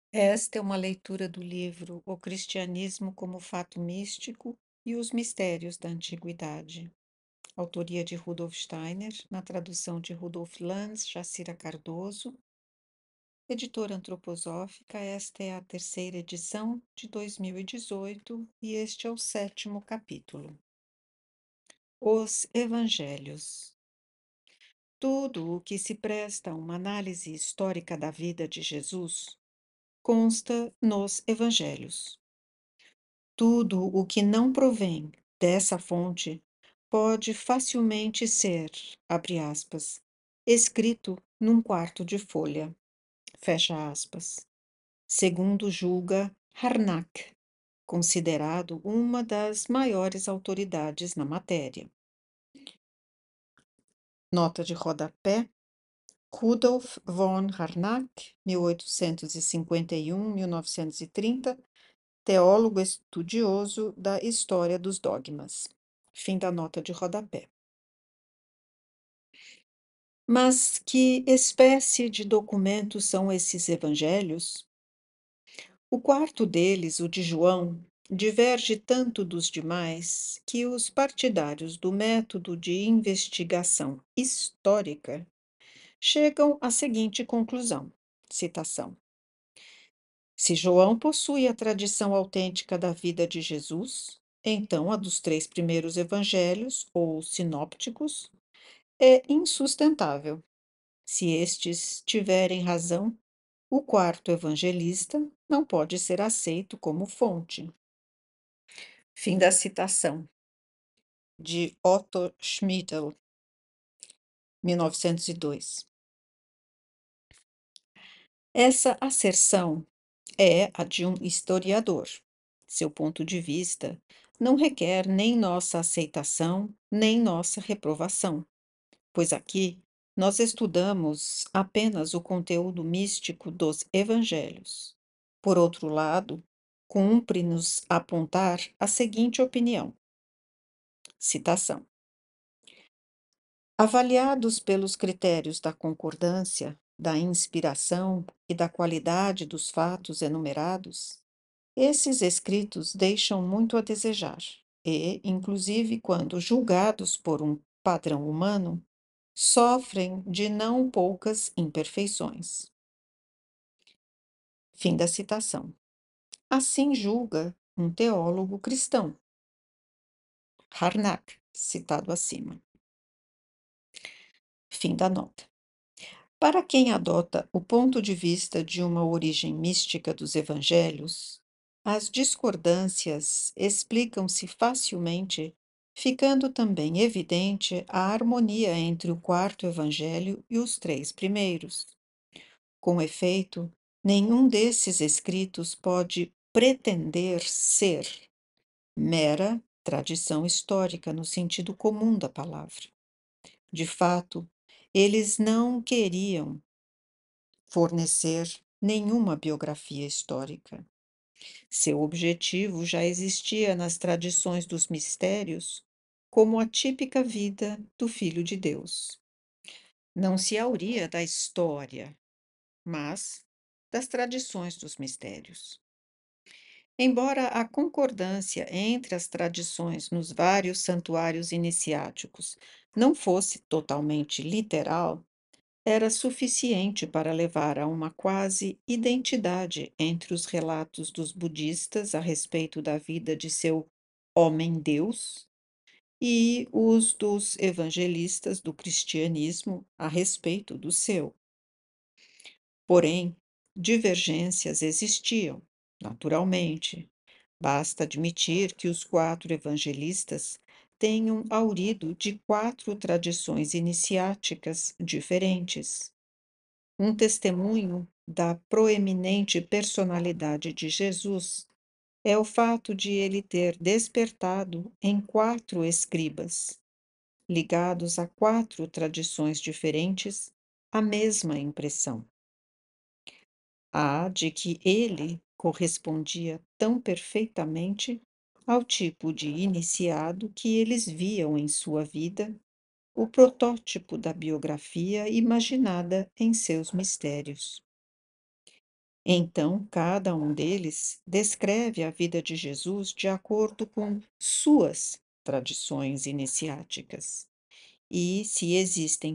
Esta é uma leitura do livro O Cristianismo como Fato Místico e os Mistérios da Antiguidade, autoria de Rudolf Steiner, na tradução de Rudolf Lanz, Jacira Cardoso, editora antroposófica. Esta é a terceira edição de 2018 e este é o sétimo capítulo. Os Evangelhos. Tudo o que se presta a uma análise histórica da vida de Jesus consta nos Evangelhos. Tudo o que não provém dessa fonte pode facilmente ser, abre aspas, escrito num quarto de folha, fecha aspas, segundo julga Harnack, considerado uma das maiores autoridades na matéria. Nota de rodapé: Rudolf von Harnack, 1851-1930, teólogo estudioso da história dos dogmas. Fim da nota de rodapé. Mas que espécie de documentos são esses evangelhos? O quarto deles, o de João, diverge tanto dos demais que os partidários do método de investigação histórica chegam à seguinte conclusão, citação: se João possui a tradição autêntica da vida de Jesus, então a dos três primeiros evangelhos, ou sinópticos, é insustentável. Se estes tiverem razão, o quarto evangelista não pode ser aceito como fonte. Fim da citação, de Otto Schmiedel, 1902. Essa asserção é a de um historiador. Seu ponto de vista não requer nem nossa aceitação, nem nossa reprovação, pois aqui nós estudamos apenas o conteúdo místico dos evangelhos. Por outro lado, cumpre-nos apontar a seguinte opinião. Citação: avaliados pelos critérios da concordância, da inspiração e da qualidade dos fatos enumerados, esses escritos deixam muito a desejar e, inclusive quando julgados por um padrão humano, sofrem de não poucas imperfeições. Fim da citação. Assim julga um teólogo cristão, Harnack, citado acima. Fim da nota. Para quem adota o ponto de vista de uma origem mística dos evangelhos, as discordâncias explicam-se facilmente, ficando também evidente a harmonia entre o quarto evangelho e os três primeiros. Com efeito, nenhum desses escritos pode pretender ser mera tradição histórica no sentido comum da palavra. De fato, eles não queriam fornecer nenhuma biografia histórica. Seu objetivo já existia nas tradições dos mistérios, como a típica vida do Filho de Deus. Não se auria da história, mas das tradições dos mistérios. Embora a concordância entre as tradições nos vários santuários iniciáticos não fosse totalmente literal, era suficiente para levar a uma quase identidade entre os relatos dos budistas a respeito da vida de seu homem-deus e os dos evangelistas do cristianismo a respeito do seu. Porém, divergências existiam, naturalmente. Basta admitir que os quatro evangelistas tenham haurido de quatro tradições iniciáticas diferentes. Um testemunho da proeminente personalidade de Jesus é o fato de ele ter despertado em quatro escribas, ligados a quatro tradições diferentes, a mesma impressão. A de que ele correspondia tão perfeitamente ao tipo de iniciado que eles viam em sua vida, o protótipo da biografia imaginada em seus mistérios. Então, cada um deles descreve a vida de Jesus de acordo com suas tradições iniciáticas. E se existem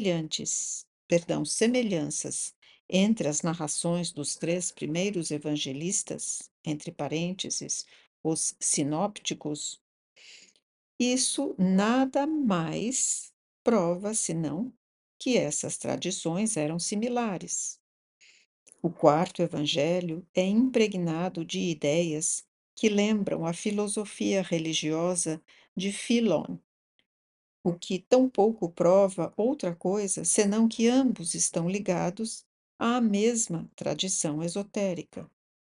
semelhanças entre as narrações dos três primeiros evangelistas, entre parênteses, os sinópticos, isso nada mais prova senão que essas tradições eram similares. O quarto evangelho é impregnado de ideias que lembram a filosofia religiosa de Filon, o que tampouco prova outra coisa senão que ambos estão ligados à mesma tradição esotérica.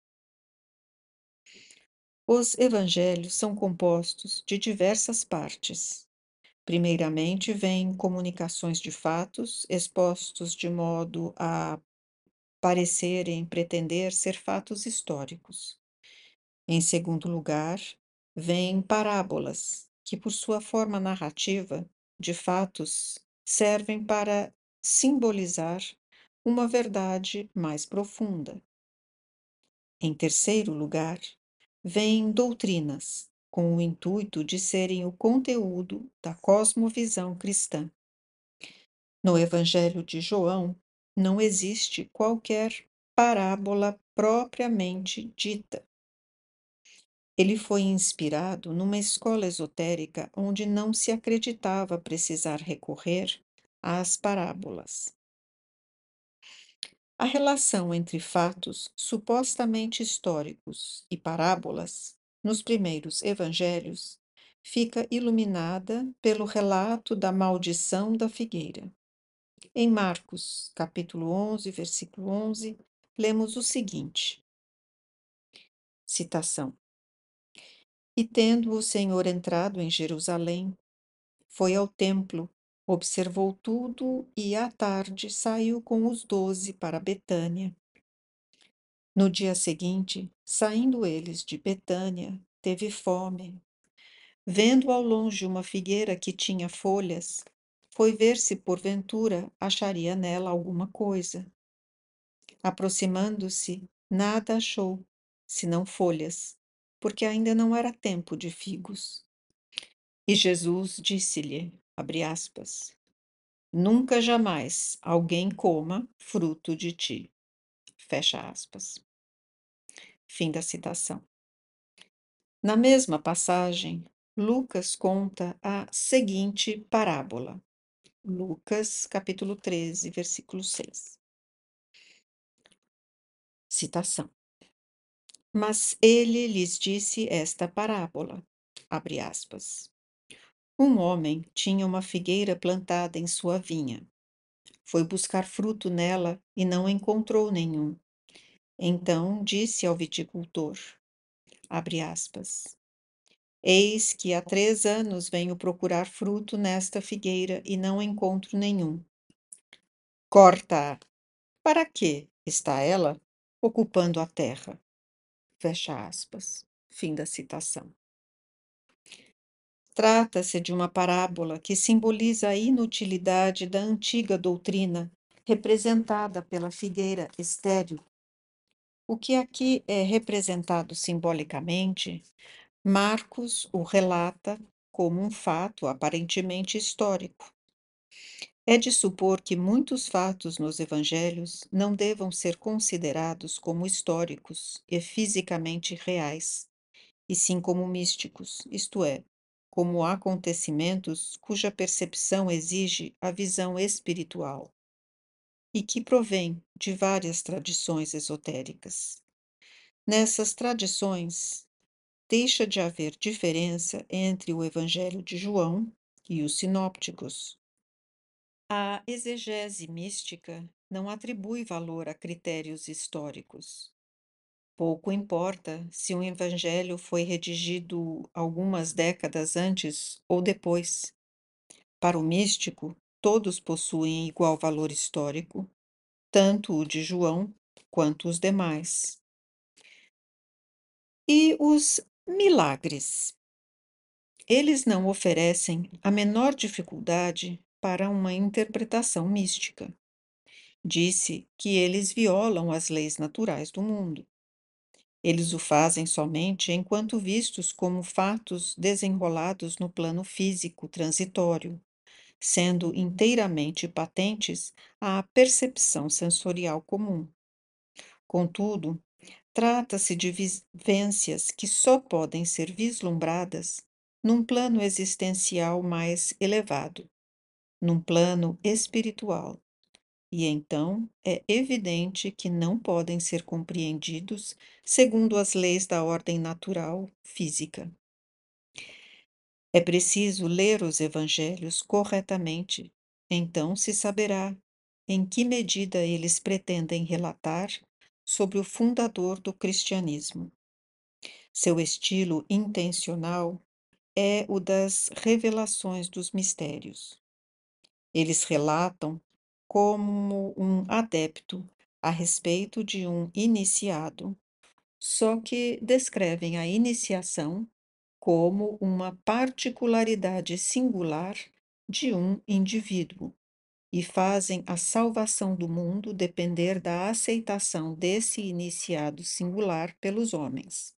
Os evangelhos são compostos de diversas partes. Primeiramente, vêm comunicações de fatos expostos de modo a parecerem pretender ser fatos históricos. Em segundo lugar, vêm parábolas, que, por sua forma narrativa de fatos, servem para simbolizar uma verdade mais profunda. Em terceiro lugar, vêm doutrinas, com o intuito de serem o conteúdo da cosmovisão cristã. No Evangelho de João, não existe qualquer parábola propriamente dita. Ele foi inspirado numa escola esotérica onde não se acreditava precisar recorrer às parábolas. A relação entre fatos supostamente históricos e parábolas, nos primeiros evangelhos, fica iluminada pelo relato da maldição da figueira. Em Marcos, capítulo 11, versículo 11, lemos o seguinte, citação: E tendo o Senhor entrado em Jerusalém, foi ao templo, observou tudo e à tarde saiu com os 12 para Betânia. No dia seguinte, saindo eles de Betânia, teve fome. Vendo ao longe uma figueira que tinha folhas, foi ver se porventura acharia nela alguma coisa. Aproximando-se, nada achou, senão folhas, porque ainda não era tempo de figos. E Jesus disse-lhe, abre aspas, nunca jamais alguém coma fruto de ti. Fecha aspas. Fim da citação. Na mesma passagem, Lucas conta a seguinte parábola. Lucas, capítulo 13, versículo 6. Citação. Mas ele lhes disse esta parábola, abre aspas. Um homem tinha uma figueira plantada em sua vinha. Foi buscar fruto nela e não encontrou nenhum. Então disse ao viticultor, abre aspas, eis que há 3 anos venho procurar fruto nesta figueira e não encontro nenhum. Corta-a. Para que está ela ocupando a terra? Fecha aspas. Fim da citação. Trata-se de uma parábola que simboliza a inutilidade da antiga doutrina representada pela figueira estéril. O que aqui é representado simbolicamente, Marcos o relata como um fato aparentemente histórico. É de supor que muitos fatos nos evangelhos não devam ser considerados como históricos e fisicamente reais, e sim como místicos, isto é, como acontecimentos cuja percepção exige a visão espiritual e que provém de várias tradições esotéricas. Nessas tradições, deixa de haver diferença entre o Evangelho de João e os sinópticos. A exegese mística não atribui valor a critérios históricos. Pouco importa se um evangelho foi redigido algumas décadas antes ou depois. Para o místico, todos possuem igual valor histórico, tanto o de João quanto os demais. E os milagres? Eles não oferecem a menor dificuldade para uma interpretação mística. Disse que eles violam as leis naturais do mundo. Eles o fazem somente enquanto vistos como fatos desenrolados no plano físico transitório, sendo inteiramente patentes à percepção sensorial comum. Contudo, trata-se de vivências que só podem ser vislumbradas num plano existencial mais elevado, num plano espiritual, e então é evidente que não podem ser compreendidos segundo as leis da ordem natural física. É preciso ler os evangelhos corretamente, então se saberá em que medida eles pretendem relatar sobre o fundador do cristianismo. Seu estilo intencional é o das revelações dos mistérios. Eles relatam como um adepto a respeito de um iniciado, só que descrevem a iniciação como uma particularidade singular de um indivíduo e fazem a salvação do mundo depender da aceitação desse iniciado singular pelos homens.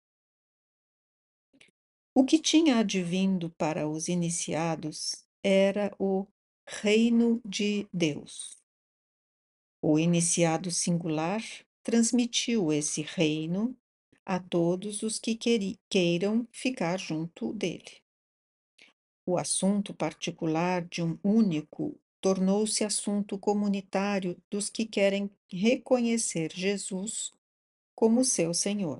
O que tinha advindo para os iniciados era o reino de Deus. O iniciado singular transmitiu esse reino a todos os que queiram ficar junto dele. O assunto particular de um único tornou-se assunto comunitário dos que querem reconhecer Jesus como seu Senhor.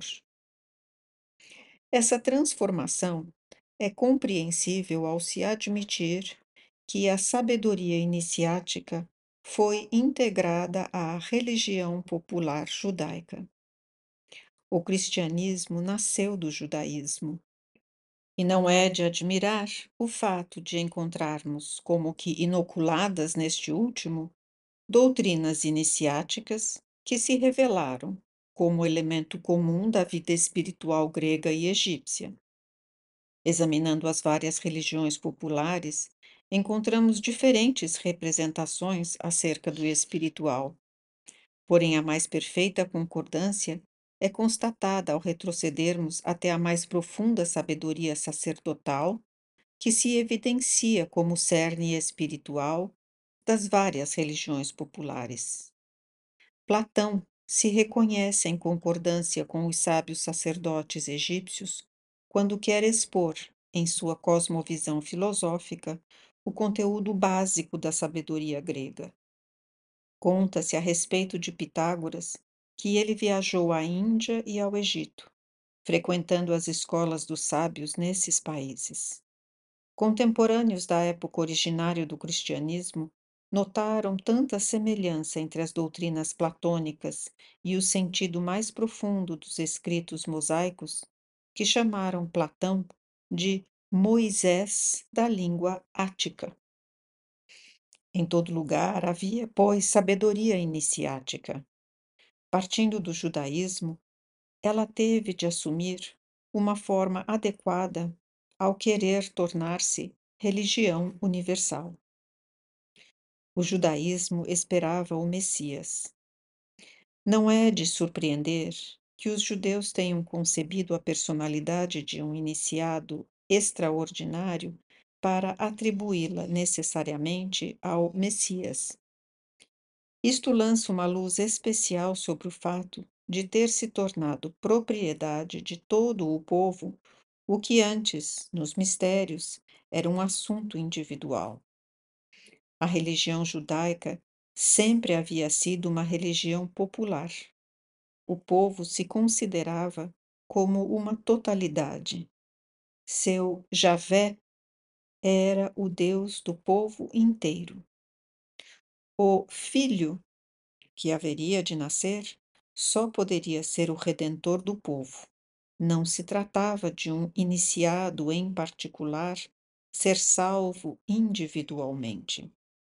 Essa transformação é compreensível ao se admitir que a sabedoria iniciática foi integrada à religião popular judaica. O cristianismo nasceu do judaísmo, e não é de admirar o fato de encontrarmos, como que inoculadas neste último, doutrinas iniciáticas que se revelaram como elemento comum da vida espiritual grega e egípcia. Examinando as várias religiões populares, encontramos diferentes representações acerca do espiritual, porém a mais perfeita concordância é constatada ao retrocedermos até a mais profunda sabedoria sacerdotal, que se evidencia como cerne espiritual das várias religiões populares. Platão se reconhece em concordância com os sábios sacerdotes egípcios quando quer expor, em sua cosmovisão filosófica, o conteúdo básico da sabedoria grega. Conta-se a respeito de Pitágoras que ele viajou à Índia e ao Egito, frequentando as escolas dos sábios nesses países. Contemporâneos da época originária do cristianismo notaram tanta semelhança entre as doutrinas platônicas e o sentido mais profundo dos escritos mosaicos que chamaram Platão de Moisés da língua ática. Em todo lugar havia, pois, sabedoria iniciática. Partindo do judaísmo, ela teve de assumir uma forma adequada ao querer tornar-se religião universal. O judaísmo esperava o Messias. Não é de surpreender que os judeus tenham concebido a personalidade de um iniciado extraordinário para atribuí-la necessariamente ao Messias. Isto lança uma luz especial sobre o fato de ter se tornado propriedade de todo o povo, o que antes, nos mistérios, era um assunto individual. A religião judaica sempre havia sido uma religião popular. O povo se considerava como uma totalidade. Seu Javé era o Deus do povo inteiro. O filho que haveria de nascer só poderia ser o redentor do povo. Não se tratava de um iniciado em particular ser salvo individualmente.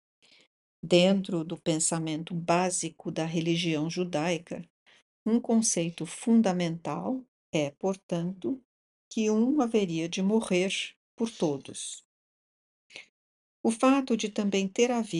Dentro do pensamento básico da religião judaica, um conceito fundamental é, portanto, que um haveria de morrer por todos. O fato de também ter havido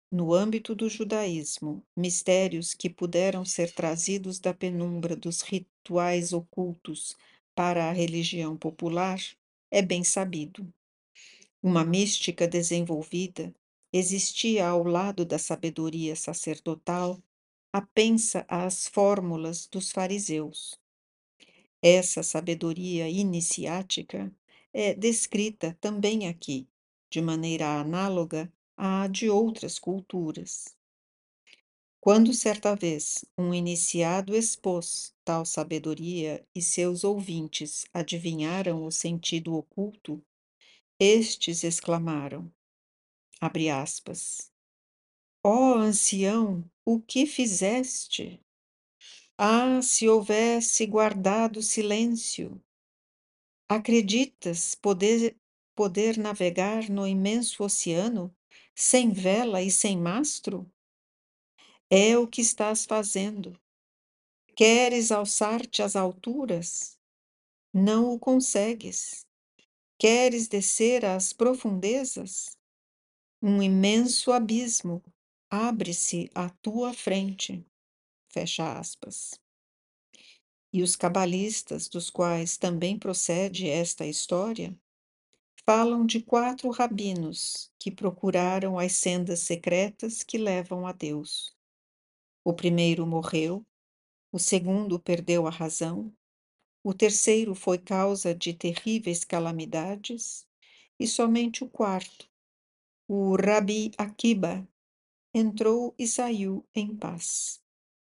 No âmbito do judaísmo, mistérios que puderam ser trazidos da penumbra dos rituais ocultos para a religião popular é bem sabido. Uma mística desenvolvida existia ao lado da sabedoria sacerdotal, apensa às fórmulas dos fariseus. Essa sabedoria iniciática é descrita também aqui, de maneira análoga à de outras culturas. Quando certa vez um iniciado expôs tal sabedoria e seus ouvintes adivinharam o sentido oculto, estes exclamaram, abre aspas, ó ancião, o que fizeste? Ah, se houvesse guardado silêncio! Acreditas poder navegar no imenso oceano, sem vela e sem mastro? É o que estás fazendo. Queres alçar-te às alturas? Não o consegues. Queres descer às profundezas? Um imenso abismo abre-se à tua frente. Fecha aspas. E os cabalistas, dos quais também procede esta história, falam de 4 rabinos que procuraram as sendas secretas que levam a Deus. O primeiro morreu, o segundo perdeu a razão, o terceiro foi causa de terríveis calamidades, e somente o quarto, o Rabi Akiba, entrou e saiu em paz.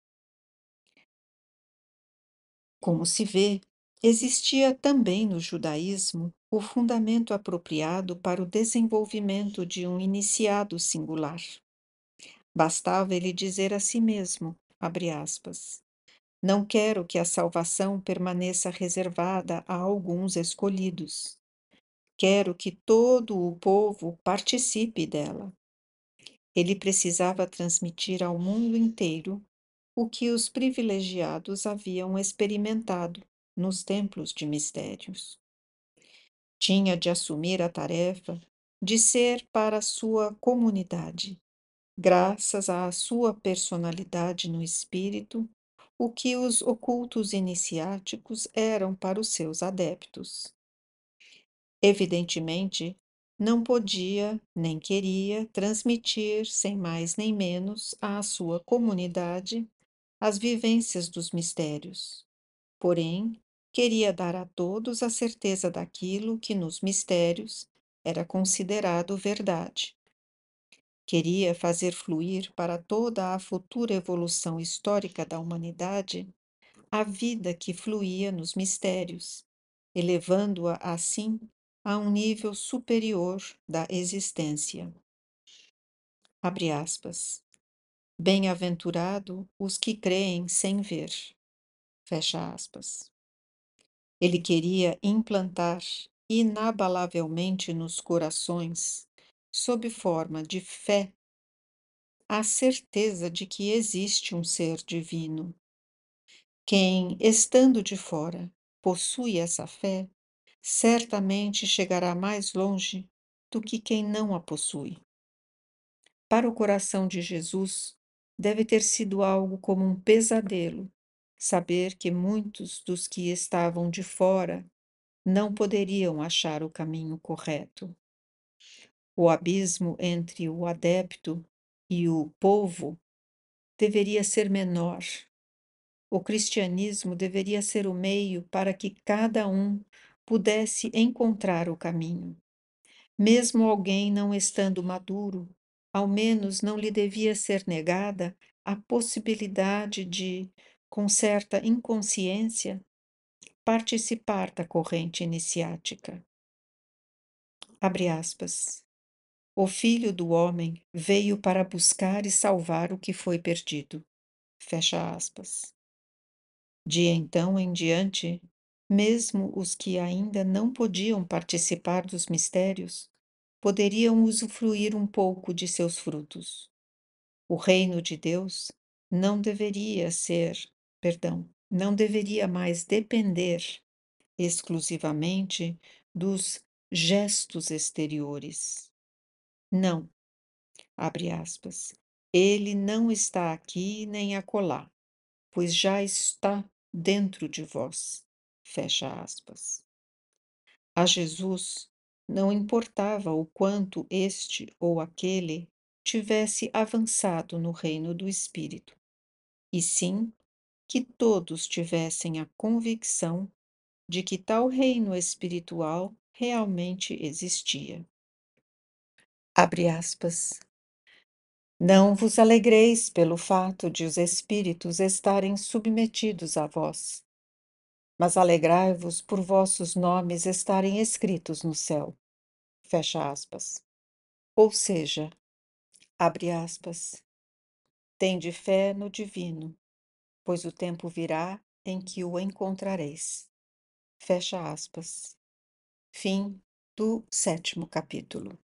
Como se vê, existia também no judaísmo o fundamento apropriado para o desenvolvimento de um iniciado singular. Bastava ele dizer a si mesmo, abre aspas, não quero que a salvação permaneça reservada a alguns escolhidos. Quero que todo o povo participe dela. Ele precisava transmitir ao mundo inteiro o que os privilegiados haviam experimentado nos templos de mistérios. Tinha de assumir a tarefa de ser para sua comunidade, graças à sua personalidade no espírito, o que os ocultos iniciáticos eram para os seus adeptos. Evidentemente, não podia nem queria transmitir, sem mais nem menos, à sua comunidade as vivências dos mistérios. Porém, queria dar a todos a certeza daquilo que nos mistérios era considerado verdade. Queria fazer fluir para toda a futura evolução histórica da humanidade a vida que fluía nos mistérios, elevando-a assim a um nível superior da existência. Abre aspas. Bem-aventurado os que creem sem ver. Fecha aspas. Ele queria implantar inabalavelmente nos corações, sob forma de fé, a certeza de que existe um ser divino. Quem, estando de fora, possui essa fé, certamente chegará mais longe do que quem não a possui. Para o coração de Jesus, deve ter sido algo como um pesadelo saber que muitos dos que estavam de fora não poderiam achar o caminho correto. O abismo entre o adepto e o povo deveria ser menor. O cristianismo deveria ser o meio para que cada um pudesse encontrar o caminho. Mesmo alguém não estando maduro, ao menos não lhe devia ser negada a possibilidade de, com certa inconsciência, participar da corrente iniciática. Abre aspas. O Filho do Homem veio para buscar e salvar o que foi perdido. Fecha aspas. De então em diante, mesmo os que ainda não podiam participar dos mistérios, poderiam usufruir um pouco de seus frutos. O reino de Deus não deveria ser, não deveria mais depender exclusivamente dos gestos exteriores. Não, abre aspas, ele não está aqui nem acolá, pois já está dentro de vós, fecha aspas. A Jesus não importava o quanto este ou aquele tivesse avançado no reino do Espírito, e sim que todos tivessem a convicção de que tal reino espiritual realmente existia. Abre aspas. Não vos alegreis pelo fato de os espíritos estarem submetidos a vós, mas alegrai-vos por vossos nomes estarem escritos no céu. Fecha aspas. Ou seja, abre aspas, tende fé no divino, pois o tempo virá em que o encontrareis. Fecha aspas. Fim do 7º capítulo.